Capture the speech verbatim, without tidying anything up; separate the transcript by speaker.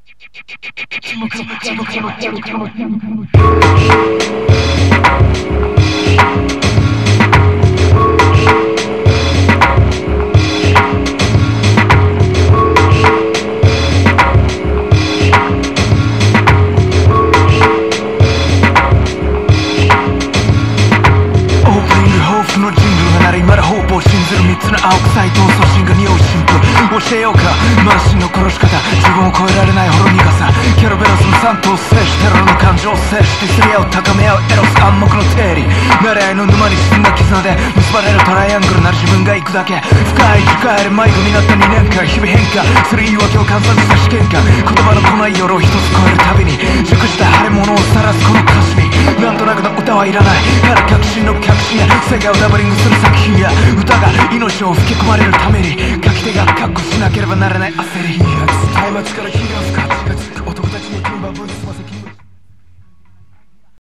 Speaker 1: 青臭い闘争心が匂う神父教えようか満身の殺し方自分を超えられないほろ苦さケロベロスの三頭を制しテロの感情を制しディスり合う高め合うエロス暗黙の定理慣れ合いの沼に沈んだ絆で結ばれるトライアングルなる自分が行くだけ深い深い迷子になったにねんかん日々変化する言い訳を観察した試験官言葉の来ない夜を一つ超えるたびに熟した腫れ物を晒すこの歌詞になんとなくの歌はいらないただ確信の確信や世界をダブリングする作品や歌が命を吹き込まれるために書き手が確保しなければならない焦り松明から火が吹くはちがつ男たちの金馬分